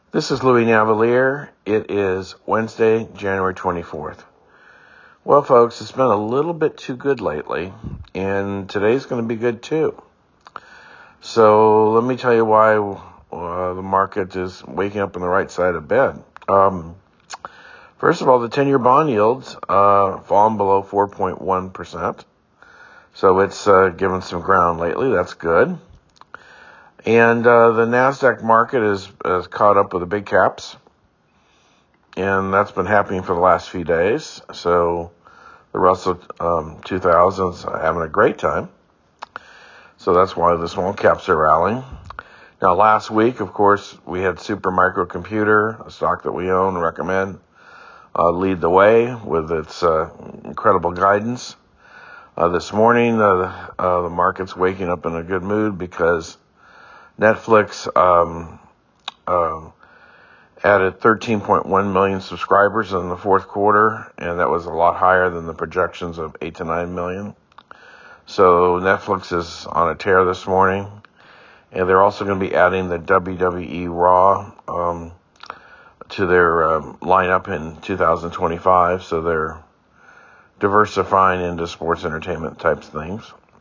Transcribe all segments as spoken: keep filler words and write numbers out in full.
This is Louis Navalier. It is Wednesday, January twenty-fourth. Well, folks, it's been a little bit too good lately, and today's going to be good too. So let me tell you why uh, the market is waking up on the right side of bed. Um, first of all, the ten-year bond yields uh, fallen below four point one percent. So it's uh, given some ground lately. That's good. And uh, the NASDAQ market is, is caught up with the big caps. And that's been happening for the last few days. So the Russell um, two thousand is having a great time. So that's why the small caps are rallying. Now, last week, of course, we had Super Microcomputer, a stock that we own and recommend, uh, lead the way with its uh, incredible guidance. Uh, this morning, uh, uh, the market's waking up in a good mood because Netflix um, uh, added thirteen point one million subscribers in the fourth quarter, and that was a lot higher than the projections of eight to nine million. So Netflix is on a tear this morning, and they're also going to be adding the W W E Raw um, to their um, lineup in two thousand twenty-five, so they're diversifying into sports entertainment types things.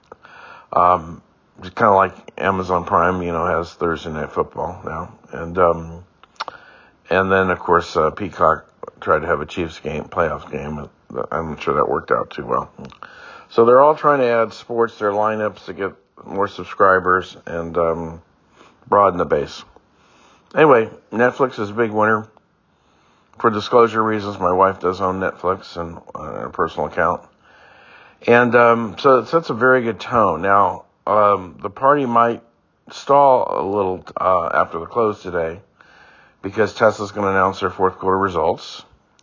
Um, It's kind of like Amazon Prime, you know, has Thursday Night Football now. And um, and then, of course, uh, Peacock tried to have a Chiefs game, playoff game. I'm not sure that worked out too well. So they're all trying to add sports to their lineups to get more subscribers and um, broaden the base. Anyway, Netflix is a big winner. For disclosure reasons, my wife does own Netflix and uh, a personal account. And um, so it sets a very good tone. Now, Um, the party might stall a little uh, after the close today because Tesla's going to announce their fourth quarter results.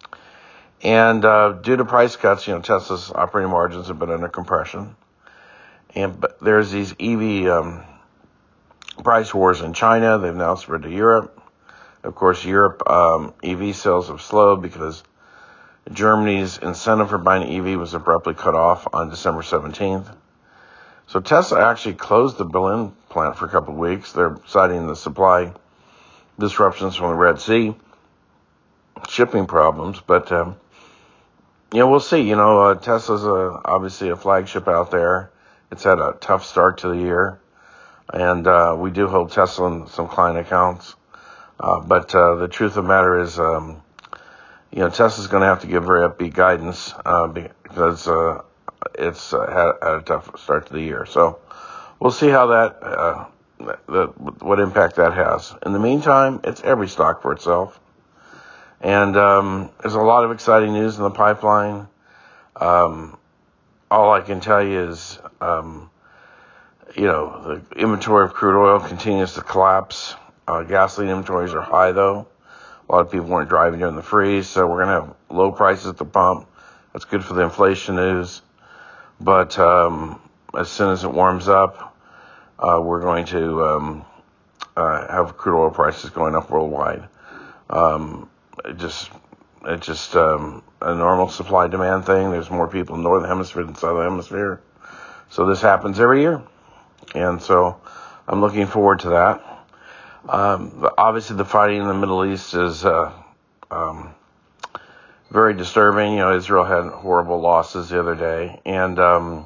And uh, due to price cuts, you know, Tesla's operating margins have been under compression. And but there's these E V um, price wars in China. They've now spread to Europe. Of course, Europe um, E V sales have slowed because Germany's incentive for buying E V was abruptly cut off on December seventeenth. So Tesla actually closed the Berlin plant for a couple of weeks. They're citing the supply disruptions from the Red Sea, shipping problems. But, um, you know, we'll see. You know, uh, Tesla's a, obviously a flagship out there. It's had a tough start to the year. And uh, we do hold Tesla in some client accounts. Uh, but uh, the truth of the matter is, um, you know, Tesla's going to have to give very upbeat guidance uh, because uh, it's uh, had, had a tough start to the year. So we'll see how that, uh, the, what impact that has. In the meantime, it's every stock for itself. And um, there's a lot of exciting news in the pipeline. Um, all I can tell you is, um, you know, the inventory of crude oil continues to collapse. Uh, gasoline inventories are high, though. A lot of people weren't driving during the freeze, so we're going to have low prices at the pump. That's good for the inflation news. But um, as soon as it warms up, uh, we're going to um, uh, have crude oil prices going up worldwide. Um, it just, it's just um, a normal supply-demand thing. There's more people in the northern hemisphere than southern hemisphere. So this happens every year. And so I'm looking forward to that. Um, obviously, the fighting in the Middle East is uh, um, very disturbing. You know, Israel had horrible losses the other day, and um,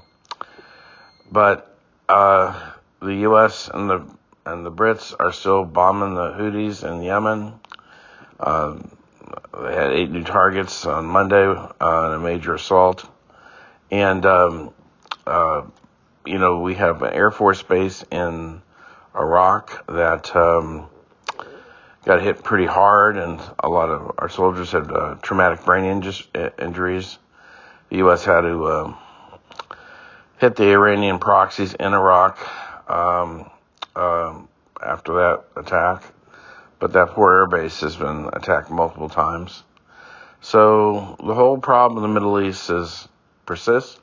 but uh, the U S and the and the Brits are still bombing the Houthis in Yemen. Uh, they had eight new targets on Monday uh, in a major assault, and um, uh, you know, we have an Air Force base in Iraq that um, got hit pretty hard, and a lot of our soldiers had uh, traumatic brain inj- injuries. The U S had to uh, hit the Iranian proxies in Iraq um, um, after that attack, but that poor air base has been attacked multiple times. So the whole problem in the Middle East is persists,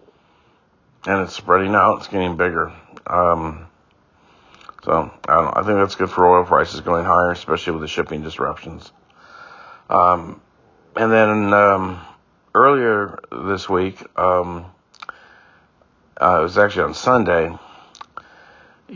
and it's spreading out. It's getting bigger. Um, So I, don't know, I think that's good for oil prices going higher, especially with the shipping disruptions. Um, and then um, earlier this week, um, uh, it was actually on Sunday, you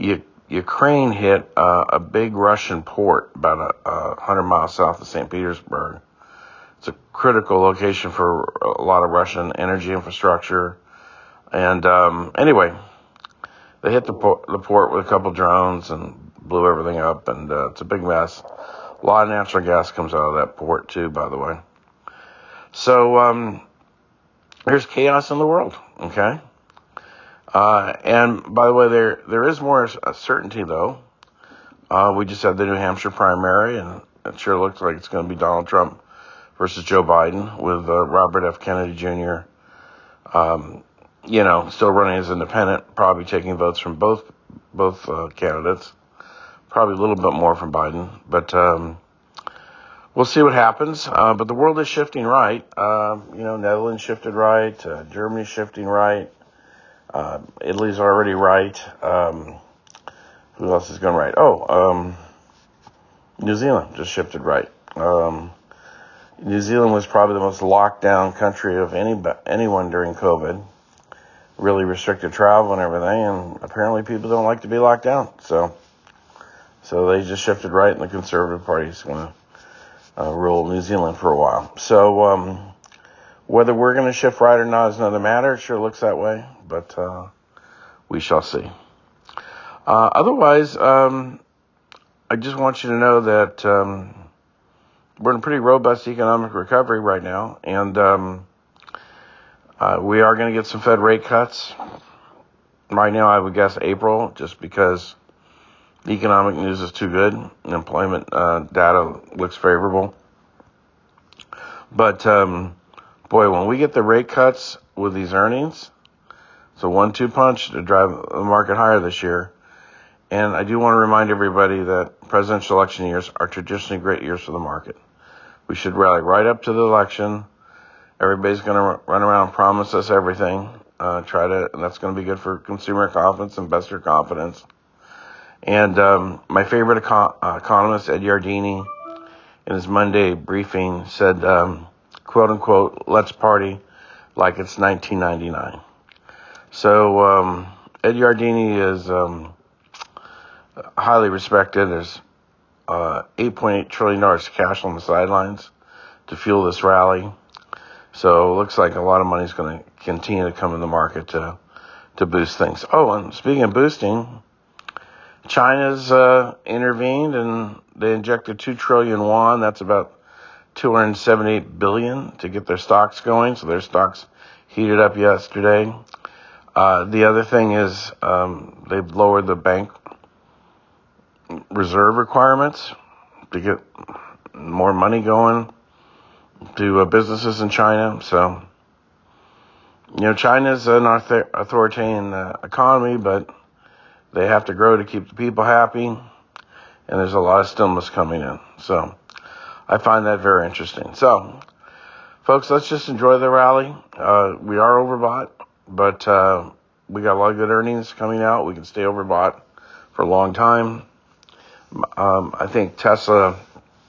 Ukraine hit uh, a big Russian port about a, a hundred miles south of Saint Petersburg. It's a critical location for a lot of Russian energy infrastructure. And um, anyway, they hit the port, the port with a couple drones and blew everything up, and uh, it's a big mess. A lot of natural gas comes out of that port too, by the way. So um, there's chaos in the world, okay? Uh, and by the way, there there is more certainty, though. Uh, we just had the New Hampshire primary, and it sure looks like it's going to be Donald Trump versus Joe Biden, with uh, Robert F. Kennedy Junior, um, you know, still running as independent, probably taking votes from both both uh, candidates, probably a little bit more from Biden, but um, we'll see what happens. Uh, but the world is shifting right. Uh, you know, Netherlands shifted right, uh, Germany's shifting right, uh, Italy's already right. Um, who else is going right? Oh, um, New Zealand just shifted right. Um, New Zealand was probably the most locked down country of any anyone during COVID. Really restricted travel and everything, and apparently people don't like to be locked down. So, so they just shifted right, and the Conservative Party is going to uh, rule New Zealand for a while. So, um, whether we're going to shift right or not is another matter. It sure looks that way, but uh, we shall see. Uh, otherwise, um, I just want you to know that um, we're in pretty robust economic recovery right now, and um, uh, we are going to get some Fed rate cuts. Right now, I would guess April, just because the economic news is too good. Employment uh, data looks favorable. But, um, boy, when we get the rate cuts with these earnings, it's a one two punch to drive the market higher this year. And I do want to remind everybody that presidential election years are traditionally great years for the market. We should rally right up to the election. Everybody's going to run around and promise us everything. Uh, try to, and that's going to be good for consumer confidence, investor confidence. And um, my favorite econ- uh, economist, Ed Yardeni, in his Monday briefing said, um, quote unquote, let's party like it's nineteen ninety-nine. So um, Ed Yardeni is um, highly respected. There's uh, eight point eight trillion dollars cash on the sidelines to fuel this rally. So it looks like a lot of money is going to continue to come in the market to to boost things. Oh, and speaking of boosting, China's uh, intervened and they injected two trillion yuan. That's about two hundred seventy-eight billion to get their stocks going. So their stocks heated up yesterday. Uh, the other thing is um, they've lowered the bank reserve requirements to get more money going to uh, businesses in China. So, you know, China's an author- authoritarian uh, economy, but they have to grow to keep the people happy, and there's a lot of stimulus coming in. So I find that very interesting. So, folks, let's just enjoy the rally. Uh, we are overbought, but uh, we got a lot of good earnings coming out. We can stay overbought for a long time. Um, I think Tesla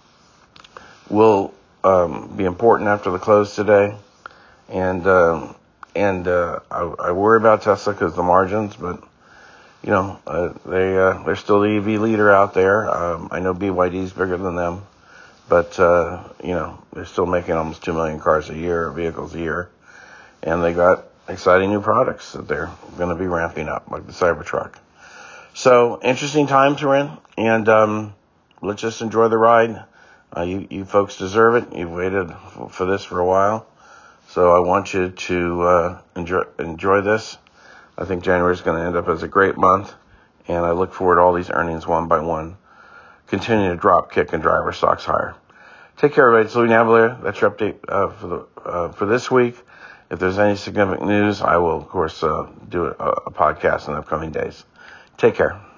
will um, be important after the close today, and uh, and uh, I, I worry about Tesla because of the margins, but you know uh, they uh, they're still the E V leader out there. Um, I know B Y D is bigger than them, but uh, you know they're still making almost two million cars a year, vehicles a year, and they got exciting new products that they're going to be ramping up, like the Cybertruck. So interesting times we're in, and um, let's just enjoy the ride. Uh, you, you folks deserve it. You've waited f- for this for a while. So I want you to uh, enjoy, enjoy this. I think January is going to end up as a great month, and I look forward to all these earnings one by one, continuing to drop, kick, and drive our stocks higher. Take care, everybody. It's Louis Navigator. That's your update uh, for the uh, for this week. If there's any significant news, I will, of course, uh, do a, a podcast in the upcoming days. Take care.